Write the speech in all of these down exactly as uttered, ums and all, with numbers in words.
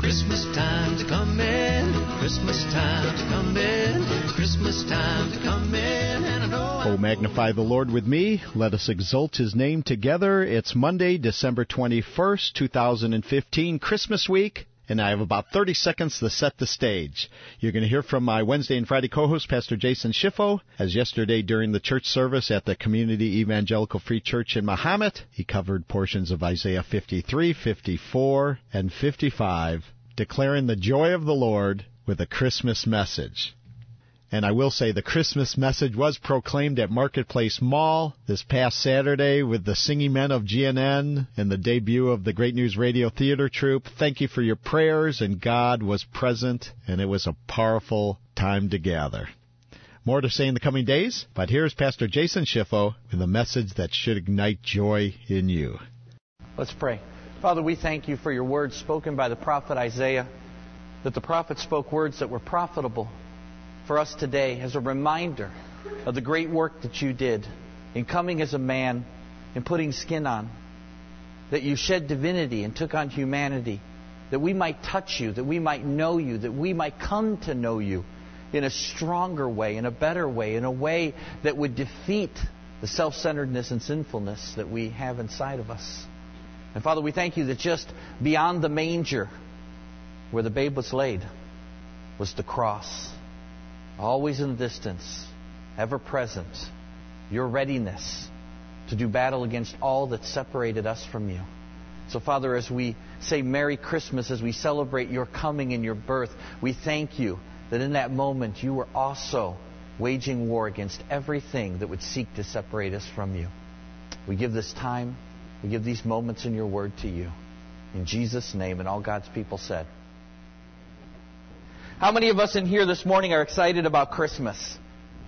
Christmas time's coming, Christmas time's coming, Christmas time's coming, and I know... Oh, magnify the Lord with me. Let us exalt His name together. It's Monday, December twenty-first, two thousand fifteen, Christmas week. And I have about thirty seconds to set the stage. You're going to hear from my Wednesday and Friday co-host, Pastor Jason Schiffo. As yesterday during the church service at the Community Evangelical Free Church in Mahomet, he covered portions of Isaiah fifty-three, fifty-four, and fifty-five, declaring the joy of the Lord with a Christmas message. And I will say the Christmas message was proclaimed at Marketplace Mall this past Saturday with the Singing Men of G N N and the debut of the Great News Radio Theater Troupe. Thank you for your prayers, and God was present, and it was a powerful time to gather. More to say in the coming days, but here's Pastor Jason Schiffo with a message that should ignite joy in you. Let's pray. Father, we thank you for your words spoken by the prophet Isaiah, that the prophet spoke words that were profitable for us today as a reminder of the great work that you did in coming as a man and putting skin on, that you shed divinity and took on humanity, that we might touch you, that we might know you, that we might come to know you in a stronger way, in a better way, in a way that would defeat the self-centeredness and sinfulness that we have inside of us. And Father, we thank you that just beyond the manger where the babe was laid was the cross. Always in the distance, ever present, your readiness to do battle against all that separated us from you. So, Father, as we say Merry Christmas, as we celebrate your coming and your birth, we thank you that in that moment you were also waging war against everything that would seek to separate us from you. We give this time, we give these moments in your word to you. In Jesus' name, and all God's people said. How many of us in here this morning are excited about Christmas?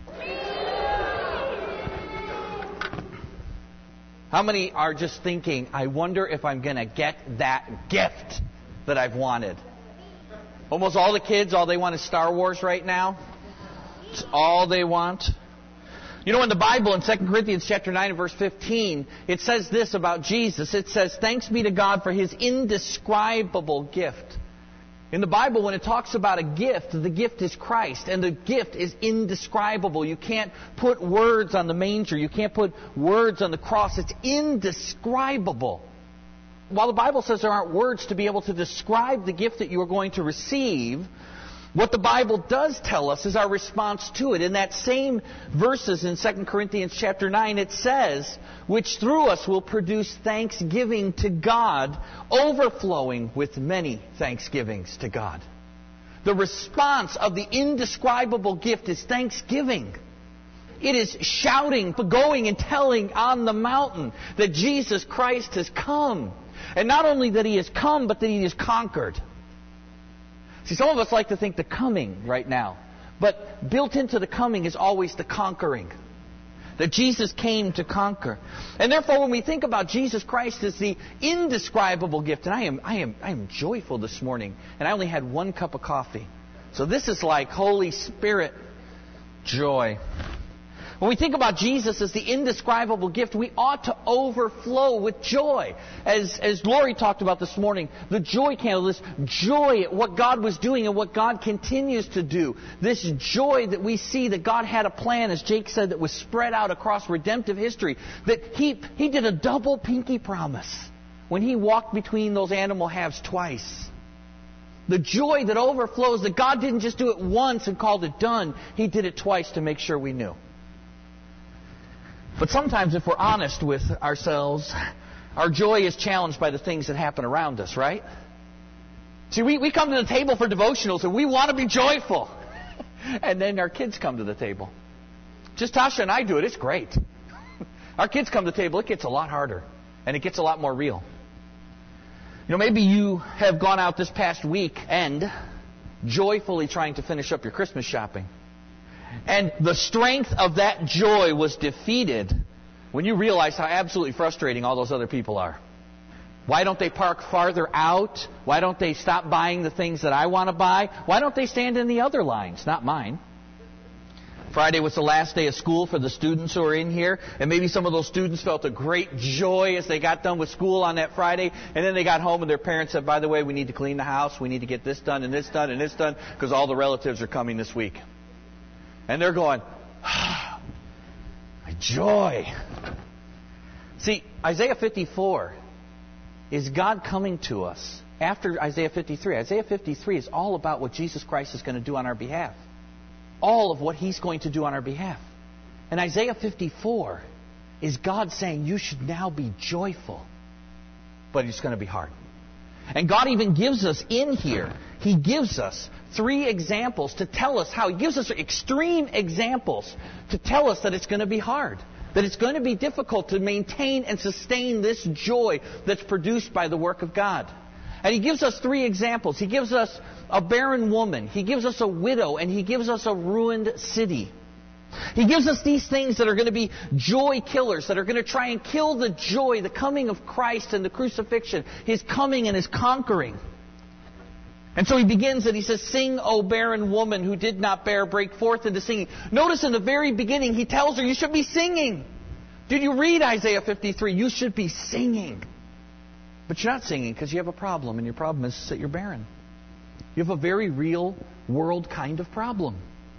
How many are just thinking, I wonder if I'm going to get that gift that I've wanted? Almost all the kids, all they want is Star Wars right now. It's all they want. You know, in the Bible, in Second Corinthians chapter nine and verse fifteen, it says this about Jesus. It says, thanks be to God for His indescribable gift. In the Bible, when it talks about a gift, the gift is Christ, and the gift is indescribable. You can't put words on the manger. You can't put words on the cross. It's indescribable. While the Bible says there aren't words to be able to describe the gift that you are going to receive, what the Bible does tell us is our response to it. In that same verses in Second Corinthians chapter nine, it says, which through us will produce thanksgiving to God, overflowing with many thanksgivings to God. The response of the indescribable gift is thanksgiving. It is shouting, going and telling on the mountain that Jesus Christ has come. And not only that He has come, but that He has conquered. See, some of us like to think the coming right now. But built into the coming is always the conquering. That Jesus came to conquer. And therefore, when we think about Jesus Christ as the indescribable gift, and I am, I am, I am joyful this morning, and I only had one cup of coffee. So this is like Holy Spirit joy. When we think about Jesus as the indescribable gift, we ought to overflow with joy. As, as Lori talked about this morning, the joy candle, this joy at what God was doing and what God continues to do. This joy that we see that God had a plan, as Jake said, that was spread out across redemptive history. That He, he did a double pinky promise when He walked between those animal halves twice. The joy that overflows, that God didn't just do it once and called it done. He did it twice to make sure we knew. But sometimes, if we're honest with ourselves, our joy is challenged by the things that happen around us, right? See, we, we come to the table for devotionals and we want to be joyful. And then our kids come to the table. Just Tasha and I do it. It's great. Our kids come to the table. It gets a lot harder. And it gets a lot more real. You know, maybe you have gone out this past weekend joyfully trying to finish up your Christmas shopping. And the strength of that joy was defeated when you realize how absolutely frustrating all those other people are. Why don't they park farther out? Why don't they stop buying the things that I want to buy? Why don't they stand in the other lines, not mine? Friday was the last day of school for the students who are in here, and maybe some of those students felt a great joy as they got done with school on that Friday, and then they got home and their parents said, by the way, we need to clean the house, we need to get this done and this done and this done, because all the relatives are coming this week. And they're going, ah, my joy. See, Isaiah fifty-four is God coming to us after Isaiah fifty-three. Isaiah fifty-three is all about what Jesus Christ is going to do on our behalf. All of what He's going to do on our behalf. And Isaiah fifty-four is God saying, you should now be joyful. But it's going to be hard. And God even gives us in here, He gives us three examples to tell us how. He gives us extreme examples to tell us that it's going to be hard. That it's going to be difficult to maintain and sustain this joy that's produced by the work of God. And He gives us three examples. He gives us a barren woman. He gives us a widow. And He gives us a ruined city. He gives us these things that are going to be joy killers, that are going to try and kill the joy, the coming of Christ and the crucifixion, His coming and His conquering. And so He begins and He says, sing, O barren woman who did not bear, break forth into singing. Notice in the very beginning He tells her, you should be singing. Did you read Isaiah fifty-three? You should be singing. But you're not singing because you have a problem, and your problem is that you're barren. You have a very real world kind of problem.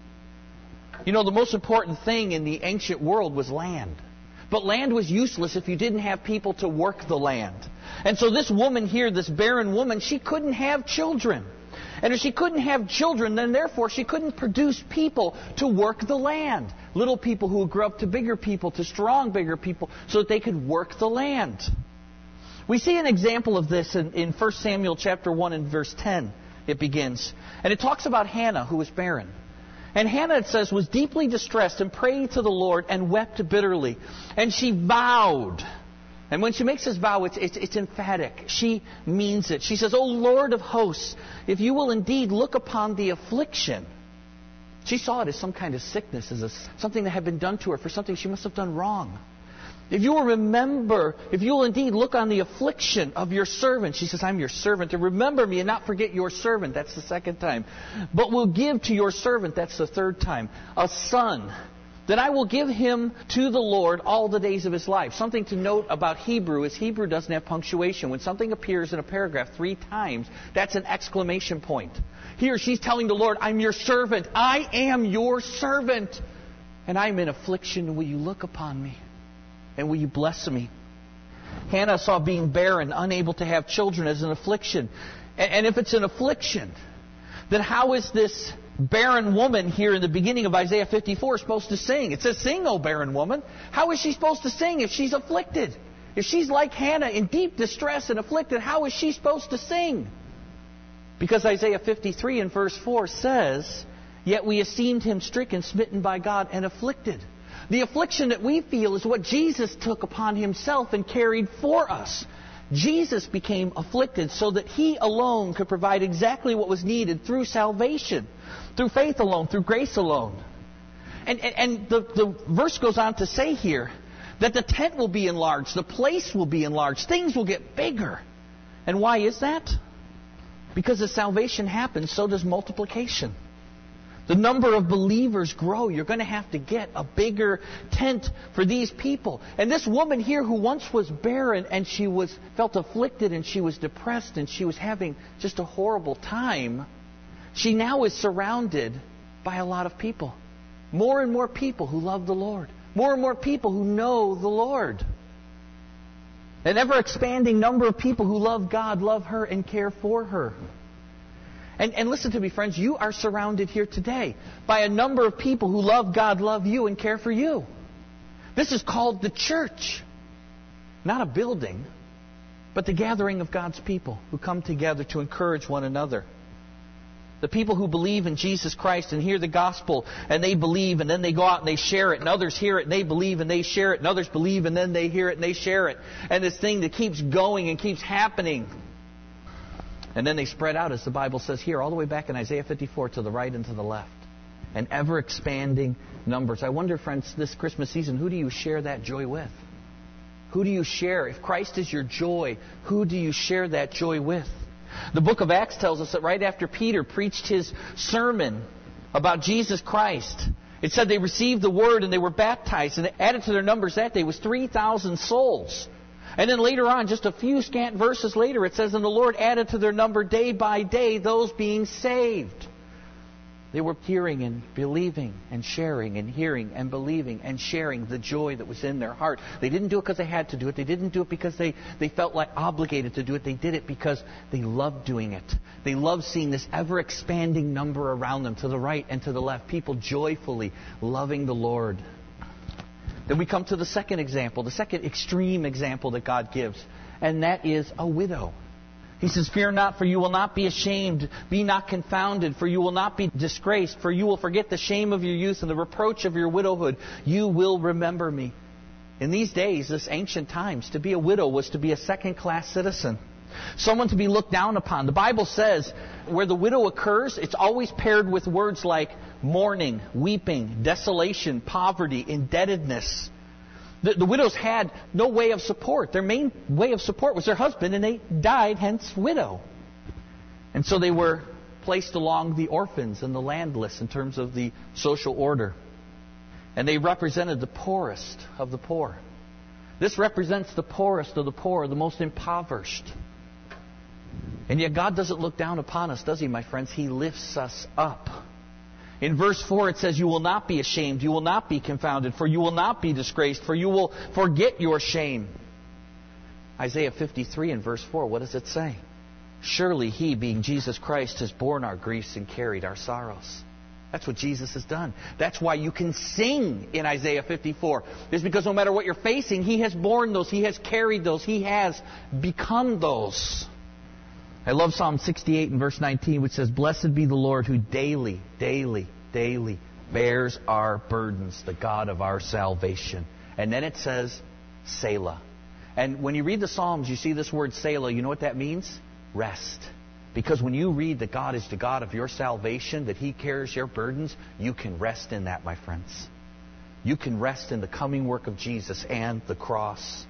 You know, the most important thing in the ancient world was land. But land was useless if you didn't have people to work the land. And so this woman here, this barren woman, she couldn't have children. And if she couldn't have children, then therefore she couldn't produce people to work the land. Little people who would grow up to bigger people, to strong bigger people, so that they could work the land. We see an example of this in, in First Samuel chapter one and verse ten. It begins. And it talks about Hannah, who was barren. And Hannah, it says, was deeply distressed and prayed to the Lord and wept bitterly. And she vowed. And when she makes this vow, it's, it's, it's emphatic. She means it. She says, O Lord of hosts, if you will indeed look upon the affliction. She saw it as some kind of sickness, as a, something that had been done to her for something she must have done wrong. If you will remember, if you will indeed look on the affliction of your servant. She says, I'm your servant. And remember me and not forget your servant. That's the second time. But will give to your servant. That's the third time. A son. That I will give him to the Lord all the days of his life. Something to note about Hebrew is Hebrew doesn't have punctuation. When something appears in a paragraph three times, that's an exclamation point. Here she's telling the Lord, I'm your servant. I am your servant. And I'm in affliction. Will you look upon me? And will you bless me? Hannah saw being barren, unable to have children, as an affliction. And if it's an affliction, then how is this barren woman here in the beginning of Isaiah fifty-four supposed to sing? It says, sing, O barren woman. How is she supposed to sing if she's afflicted? If she's like Hannah in deep distress and afflicted, how is she supposed to sing? Because Isaiah fifty-three and verse four says, yet we esteemed him stricken, smitten by God, and afflicted. The affliction that we feel is what Jesus took upon himself and carried for us. Jesus became afflicted so that he alone could provide exactly what was needed through salvation, through faith alone, through grace alone. And, and, and the, the verse goes on to say here that the tent will be enlarged, the place will be enlarged, things will get bigger. And why is that? Because as salvation happens, so does multiplication. The number of believers grow. You're going to have to get a bigger tent for these people. And this woman here who once was barren and she was felt afflicted and she was depressed and she was having just a horrible time, she now is surrounded by a lot of people. More and more people who love the Lord. More and more people who know the Lord. An ever-expanding number of people who love God, love her, and care for her. And, and listen to me, friends, you are surrounded here today by a number of people who love God, love you, and care for you. This is called the church. Not a building, but the gathering of God's people who come together to encourage one another. The people who believe in Jesus Christ and hear the gospel and they believe and then they go out and they share it and others hear it and they believe and they share it and others believe and then they hear it and they share it. And this thing that keeps going and keeps happening. And then they spread out, as the Bible says here, all the way back in Isaiah fifty-four to the right and to the left. And ever-expanding numbers. I wonder, friends, this Christmas season, who do you share that joy with? Who do you share? If Christ is your joy, who do you share that joy with? The book of Acts tells us that right after Peter preached his sermon about Jesus Christ It said they received the word and they were baptized, and added to their numbers that day was three thousand souls. And then later on, just a few scant verses later, it says, and the Lord added to their number day by day those being saved. They were hearing and believing and sharing and hearing and believing and sharing the joy that was in their heart. They didn't do it because they had to do it. They didn't do it because they, they felt like obligated to do it. They did it because they loved doing it. They loved seeing this ever-expanding number around them, to the right and to the left, people joyfully loving the Lord. Then we come to the second example, the second extreme example that God gives, and that is a widow. He says, fear not, for you will not be ashamed. Be not confounded, for you will not be disgraced. For you will forget the shame of your youth and the reproach of your widowhood. You will remember me. In these days, this ancient times, to be a widow was to be a second-class citizen. Someone to be looked down upon. The Bible says where the widow occurs, it's always paired with words like mourning, weeping, desolation, poverty, indebtedness. The, the widows had no way of support. Their main way of support was their husband, and they died, hence widow. And so they were placed along the orphans and the landless in terms of the social order. And they represented the poorest of the poor. This represents the poorest of the poor, the most impoverished. And yet God doesn't look down upon us, does He, my friends? He lifts us up. In verse four it says, you will not be ashamed, you will not be confounded, for you will not be disgraced, for you will forget your shame. Isaiah fifty-three in verse four, what does it say? Surely He, being Jesus Christ, has borne our griefs and carried our sorrows. That's what Jesus has done. That's why you can sing in Isaiah fifty-four. It's because no matter what you're facing, He has borne those, He has carried those, He has become those. I love Psalm sixty-eight and verse nineteen, which says, blessed be the Lord who daily, daily, daily bears our burdens, the God of our salvation. And then it says, Selah. And when you read the Psalms, you see this word Selah. You know what that means? Rest. Because when you read that God is the God of your salvation, that He carries your burdens, you can rest in that, my friends. You can rest in the coming work of Jesus and the cross.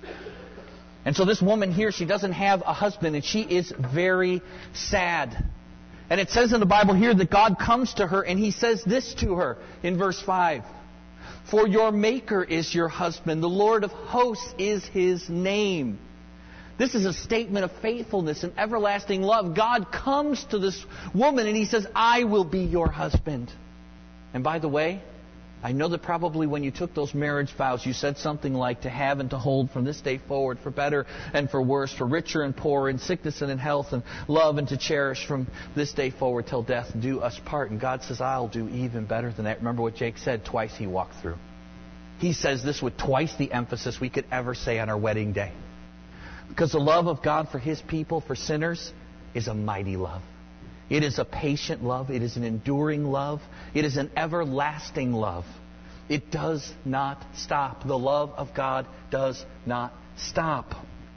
And so this woman here, she doesn't have a husband, and she is very sad. And it says in the Bible here that God comes to her and He says this to her in verse five. For your Maker is your husband, the Lord of hosts is His name. This is a statement of faithfulness and everlasting love. God comes to this woman and He says, I will be your husband. And by the way, I know that probably when you took those marriage vows, you said something like, to have and to hold from this day forward, for better and for worse, for richer and poorer, in sickness and in health, and love and to cherish from this day forward till death do us part. And God says, I'll do even better than that. Remember what Jake said, twice he walked through. He says this with twice the emphasis we could ever say on our wedding day. Because the love of God for His people, for sinners, is a mighty love. It is a patient love. It is an enduring love. It is an everlasting love. It does not stop. The love of God does not stop.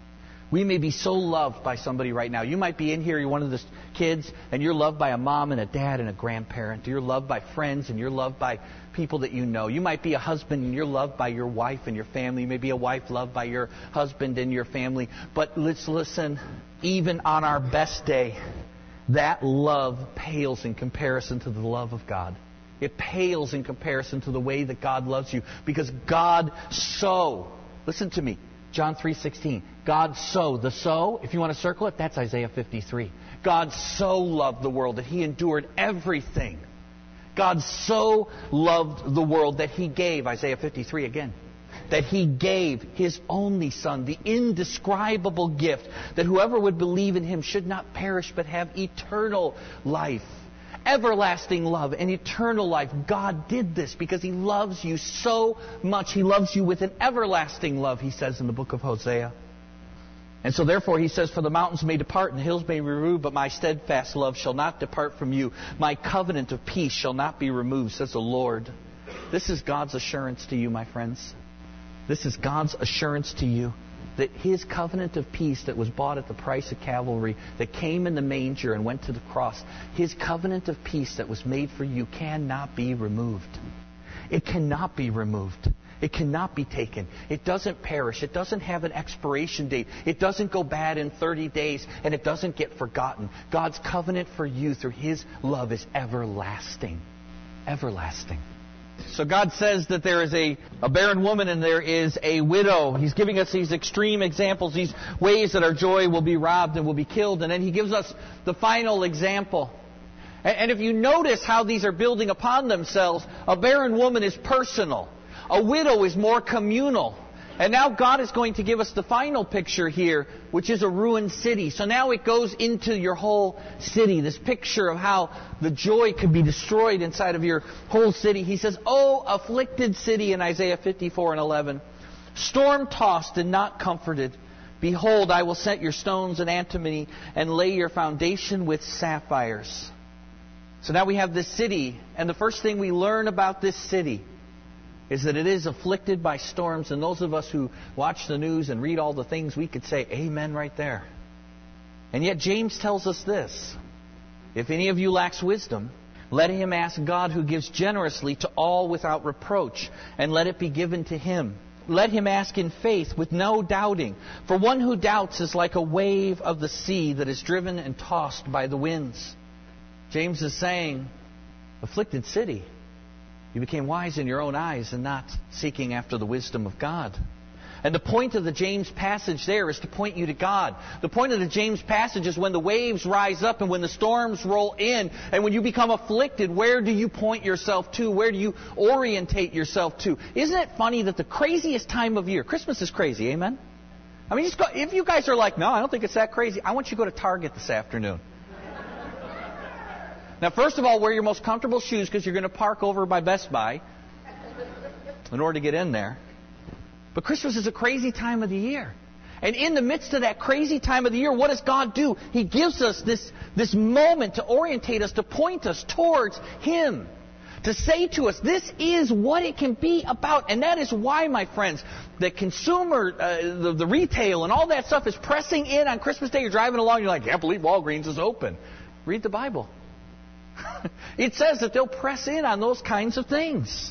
We may be so loved by somebody right now. You might be in here, you're one of the kids, and you're loved by a mom and a dad and a grandparent. You're loved by friends, and you're loved by people that you know. You might be a husband, and you're loved by your wife and your family. You may be a wife loved by your husband and your family. But let's listen, even on our best day, that love pales in comparison to the love of God. It pales in comparison to the way that God loves you. Because God so, listen to me, John three sixteen. God so, the so, if you want to circle it, that's Isaiah fifty-three. God so loved the world that He endured everything. God so loved the world that He gave, Isaiah fifty-three again, that He gave His only Son, the indescribable gift, that whoever would believe in Him should not perish but have eternal life. Everlasting love and eternal life. God did this because He loves you so much. He loves you with an everlasting love, He says in the book of Hosea. And so therefore He says, for the mountains may depart and the hills may be removed, but my steadfast love shall not depart from you. My covenant of peace shall not be removed, says the Lord. This is God's assurance to you, my friends. This is God's assurance to you that His covenant of peace that was bought at the price of Calvary, that came in the manger and went to the cross, His covenant of peace that was made for you cannot be removed. It cannot be removed. It cannot be taken. It doesn't perish. It doesn't have an expiration date. It doesn't go bad in thirty days, and it doesn't get forgotten. God's covenant for you through His love is everlasting. Everlasting. So God says that there is a, a barren woman and there is a widow. He's giving us these extreme examples, these ways that our joy will be robbed and will be killed. And then He gives us the final example. And, and if you notice how these are building upon themselves, a barren woman is personal. A widow is more communal. And now God is going to give us the final picture here, which is a ruined city. So now it goes into your whole city, this picture of how the joy could be destroyed inside of your whole city. He says, "Oh, afflicted city," in Isaiah fifty-four and eleven, "storm-tossed and not comforted. Behold, I will set your stones in antimony and lay your foundation with sapphires." So now we have this city, and the first thing we learn about this city is that it is afflicted by storms. And those of us who watch the news and read all the things, we could say amen right there. And yet James tells us this: "If any of you lacks wisdom, let him ask God, who gives generously to all without reproach, and let it be given to him. Let him ask in faith with no doubting. For one who doubts is like a wave of the sea that is driven and tossed by the winds." James is saying, afflicted city, you became wise in your own eyes and not seeking after the wisdom of God. And the point of the James passage there is to point you to God. The point of the James passage is when the waves rise up and when the storms roll in and when you become afflicted, where do you point yourself to? Where do you orientate yourself to? Isn't it funny that the craziest time of year, Christmas is crazy, amen? I mean, just go, if you guys are like, no, I don't think it's that crazy, I want you to go to Target this afternoon. Now, first of all, wear your most comfortable shoes because you're going to park over by Best Buy in order to get in there. But Christmas is a crazy time of the year. And in the midst of that crazy time of the year, what does God do? He gives us this, this moment to orientate us, to point us towards Him. To say to us, this is what it can be about. And that is why, my friends, the consumer, uh, the, the retail and all that stuff is pressing in on Christmas Day. You're driving along, you're like, I can't believe Walgreens is open. Read the Bible. It says that they'll press in on those kinds of things.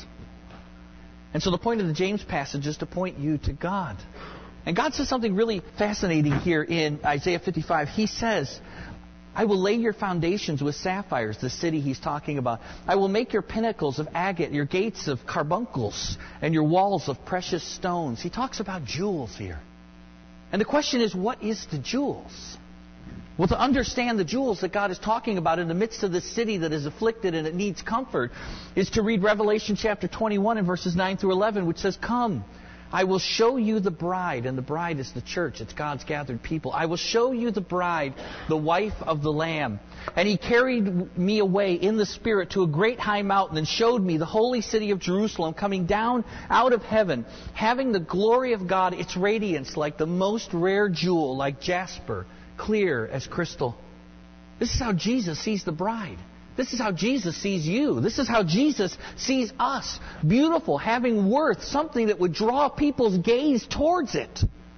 And so the point of the James passage is to point you to God. And God says something really fascinating here in Isaiah fifty-five. He says, "I will lay your foundations with sapphires," the city He's talking about. "I will make your pinnacles of agate, your gates of carbuncles, and your walls of precious stones." He talks about jewels here. And the question is, what is the jewels? Well, to understand the jewels that God is talking about in the midst of this city that is afflicted and it needs comfort is to read Revelation chapter twenty-one and verses nine through eleven, which says, "Come, I will show you the bride," and the bride is the church. It's God's gathered people. "I will show you the bride, the wife of the Lamb. And He carried me away in the Spirit to a great high mountain and showed me the holy city of Jerusalem coming down out of heaven, having the glory of God, its radiance like the most rare jewel, like jasper, clear as crystal." This is how Jesus sees the bride. This is how Jesus sees you. This is how Jesus sees us. Beautiful, having worth, something that would draw people's gaze towards it.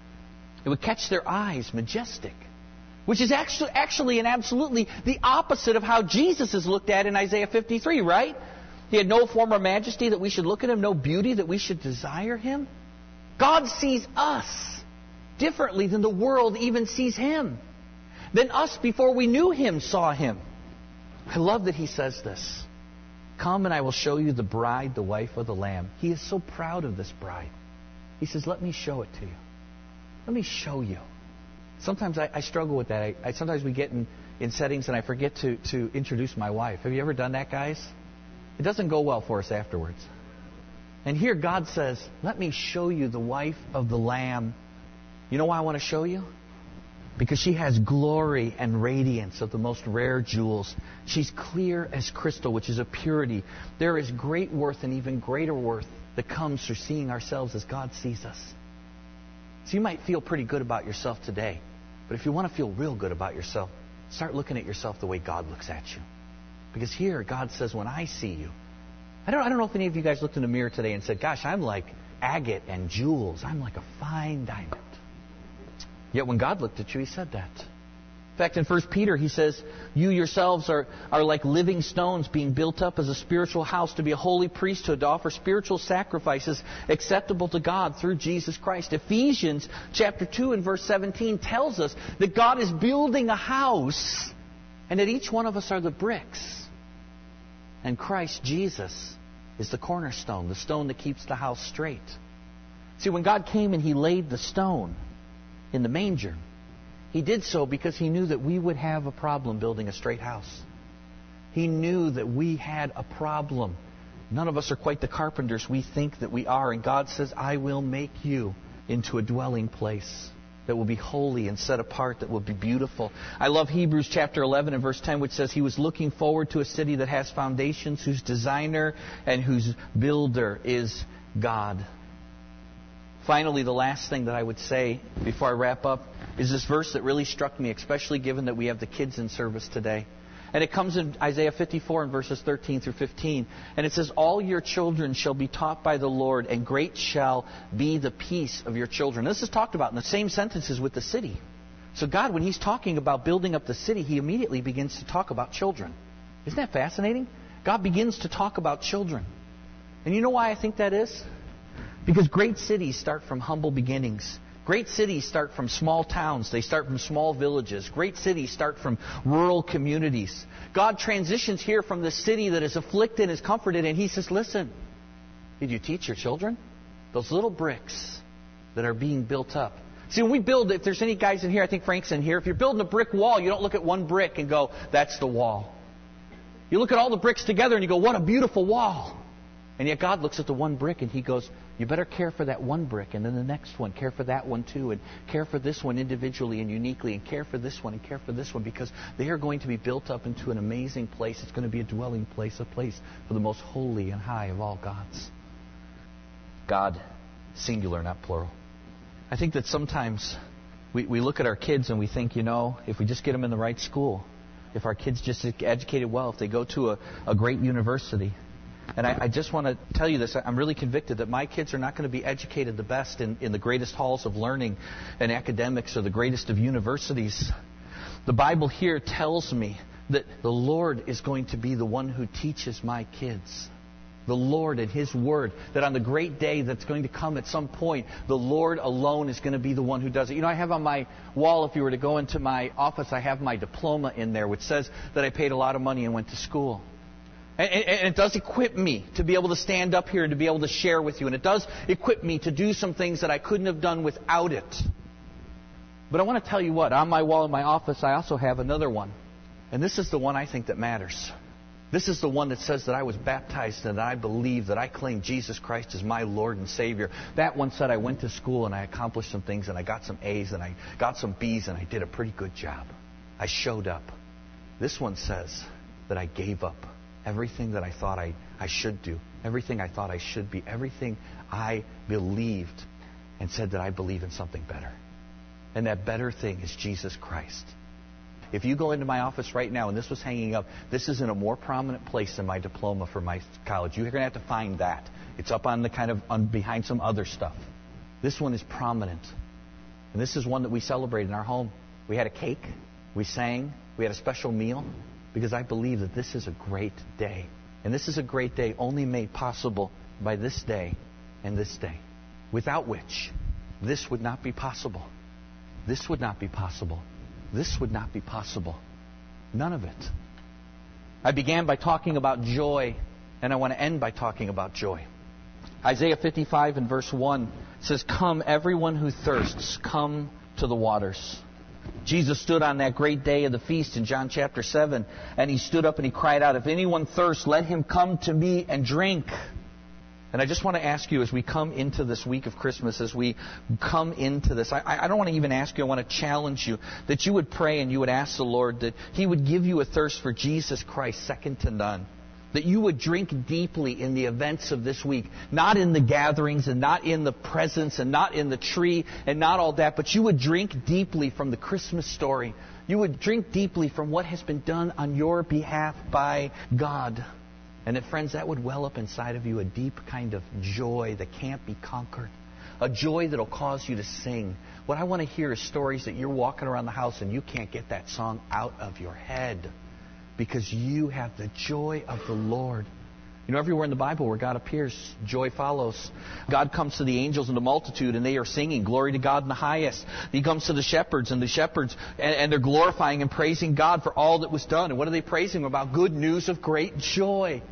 It would catch their eyes, majestic. Which is actually, actually and absolutely the opposite of how Jesus is looked at in Isaiah fifty-three, right? He had no form or majesty that we should look at Him, no beauty that we should desire Him. God sees us differently than the world even sees Him. Than us before we knew Him saw Him. I love that He says this. "Come and I will show you the bride, the wife of the Lamb." He is so proud of this bride. He says, let me show it to you. Let me show you. Sometimes I, I struggle with that. I, I, sometimes we get in, in settings and I forget to, to introduce my wife. Have you ever done that, guys? It doesn't go well for us afterwards. And here God says, let me show you the wife of the Lamb. You know why I want to show you? Because she has glory and radiance of the most rare jewels. She's clear as crystal, which is a purity. There is great worth and even greater worth that comes through seeing ourselves as God sees us. So you might feel pretty good about yourself today. But if you want to feel real good about yourself, start looking at yourself the way God looks at you. Because here God says, when I see you, I don't, I don't know if any of you guys looked in the mirror today and said, gosh, I'm like agate and jewels. I'm like a fine diamond. Yet when God looked at you, He said that. In fact, in First Peter, he says, you yourselves are, are like living stones being built up as a spiritual house to be a holy priesthood, to offer spiritual sacrifices acceptable to God through Jesus Christ. Ephesians chapter two and verse seventeen tells us that God is building a house and that each one of us are the bricks. And Christ Jesus is the cornerstone, the stone that keeps the house straight. See, when God came and He laid the stone in the manger, He did so because He knew that we would have a problem building a straight house. He knew that we had a problem. None of us are quite the carpenters we think that we are. And God says, I will make you into a dwelling place that will be holy and set apart, that will be beautiful. I love Hebrews chapter eleven and verse ten, which says He was looking forward to a city that has foundations, whose designer and whose builder is God. Finally, the last thing that I would say before I wrap up is this verse that really struck me, especially given that we have the kids in service today. And it comes in Isaiah fifty-four and verses thirteen through fifteen. And it says, all your children shall be taught by the Lord, and great shall be the peace of your children. This is talked about in the same sentences with the city. So God, when He's talking about building up the city, He immediately begins to talk about children. Isn't that fascinating? God begins to talk about children. And you know why I think that is? Because great cities start from humble beginnings. Great cities start from small towns. They start from small villages. Great cities start from rural communities. God transitions here from the city that is afflicted and is comforted, and He says, listen, did you teach your children? Those little bricks that are being built up. See, when we build, if there's any guys in here, I think Frank's in here, if you're building a brick wall, you don't look at one brick and go, that's the wall. You look at all the bricks together and you go, what a beautiful wall. And yet God looks at the one brick and He goes, you better care for that one brick, and then the next one, care for that one too, and care for this one individually and uniquely, and care for this one and care for this one, because they are going to be built up into an amazing place. It's going to be a dwelling place, a place for the most holy and high of all gods. God, singular, not plural. I think that sometimes we, we look at our kids and we think, you know, if we just get them in the right school, if our kids just get educated well, if they go to a, a great university. And I, I just want to tell you this. I'm really convicted that my kids are not going to be educated the best in, in the greatest halls of learning and academics or the greatest of universities. The Bible here tells me that the Lord is going to be the one who teaches my kids. The Lord and His Word. That on the great day that's going to come at some point, the Lord alone is going to be the one who does it. You know, I have on my wall, if you were to go into my office, I have my diploma in there, which says that I paid a lot of money and went to school. And it does equip me to be able to stand up here and to be able to share with you. And it does equip me to do some things that I couldn't have done without it. But I want to tell you what, on my wall in my office, I also have another one. And this is the one I think that matters. This is the one that says that I was baptized and that I believe that I claim Jesus Christ as my Lord and Savior. That one said I went to school and I accomplished some things and I got some A's and I got some B's and I did a pretty good job. I showed up. This one says that I gave up. Everything that I thought I, I should do, everything I thought I should be, everything I believed, and said that I believe in something better. And that better thing is Jesus Christ. If you go into my office right now and this was hanging up, this is in a more prominent place than my diploma for my college. You're going to have to find that. It's up on the kind of on behind some other stuff. This one is prominent. And this is one that we celebrate in our home. We had a cake. We sang. We had a special meal. Because I believe that this is a great day. And this is a great day only made possible by this day and this day. Without which, this would not be possible. This would not be possible. This would not be possible. None of it. I began by talking about joy, and I want to end by talking about joy. Isaiah fifty-five and verse one says, come, everyone who thirsts, come to the waters. Jesus stood on that great day of the feast in John chapter seven, and He stood up and He cried out, if anyone thirsts, let him come to me and drink. And I just want to ask you, as we come into this week of Christmas, as we come into this, I, I don't want to even ask you, I want to challenge you, that you would pray and you would ask the Lord that He would give you a thirst for Jesus Christ, second to none. That you would drink deeply in the events of this week. Not in the gatherings and not in the presents and not in the tree and not all that. But you would drink deeply from the Christmas story. You would drink deeply from what has been done on your behalf by God. And that, friends, that would well up inside of you a deep kind of joy that can't be conquered. A joy that will cause you to sing. What I want to hear is stories that you're walking around the house and you can't get that song out of your head. Because you have the joy of the Lord. You know, everywhere in the Bible where God appears, joy follows. God comes to the angels in the multitude and they are singing, glory to God in the highest. He comes to the shepherds and the shepherds, and, and they're glorifying and praising God for all that was done. And what are they praising Him about? Good news of great joy.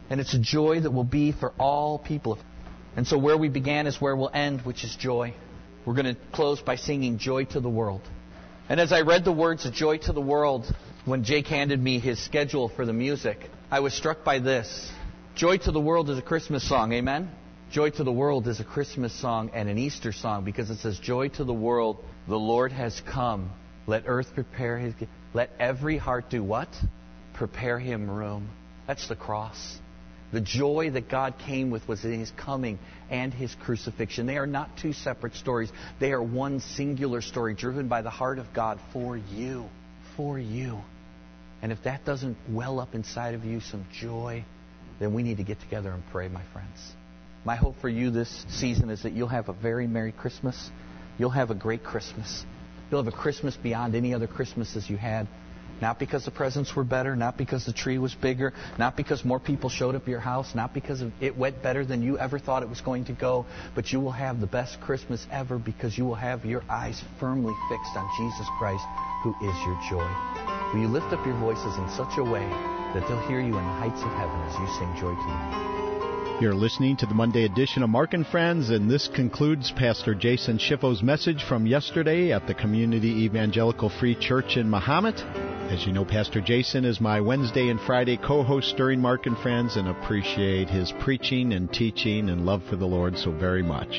And it's a joy that will be for all people. And so where we began is where we'll end, which is joy. We're going to close by singing Joy to the World. And as I read the words of Joy to the World, when Jake handed me his schedule for the music, I was struck by this. Joy to the World is a Christmas song, amen? Joy to the World is a Christmas song and an Easter song because it says, Joy to the world, the Lord has come. Let earth prepare his... Let every heart do what? Prepare him room. That's the cross. The joy that God came with was in his coming and his crucifixion. They are not two separate stories. They are one singular story driven by the heart of God for you. For you. And if that doesn't well up inside of you some joy, then we need to get together and pray, my friends. My hope for you this season is that you'll have a very Merry Christmas. You'll have a great Christmas. You'll have a Christmas beyond any other Christmases you had. Not because the presents were better, not because the tree was bigger, not because more people showed up at your house, not because it went better than you ever thought it was going to go, but you will have the best Christmas ever because you will have your eyes firmly fixed on Jesus Christ, who is your joy. Will you lift up your voices in such a way that they'll hear you in the heights of heaven as you sing Joy to me? You're listening to the Monday edition of Mark and Friends, and this concludes Pastor Jason Schiffo's message from yesterday at the Community Evangelical Free Church in Mahomet. As you know, Pastor Jason is my Wednesday and Friday co-host during Mark and Friends, and appreciate his preaching and teaching and love for the Lord so very much.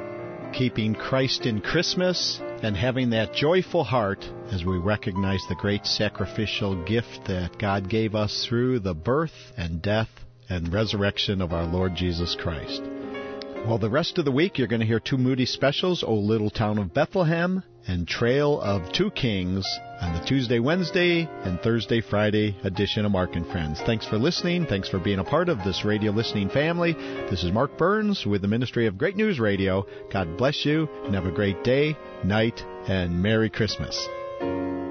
Keeping Christ in Christmas and having that joyful heart as we recognize the great sacrificial gift that God gave us through the birth and death and resurrection of our Lord Jesus Christ. Well, the rest of the week you're going to hear two Moody specials, O Little Town of Bethlehem and Trail of Two Kings, on the Tuesday, Wednesday, and Thursday, Friday edition of Mark and Friends. Thanks for listening. Thanks for being a part of this radio listening family. This is Mark Burns with the Ministry of Great News Radio. God bless you, and have a great day, night, and Merry Christmas.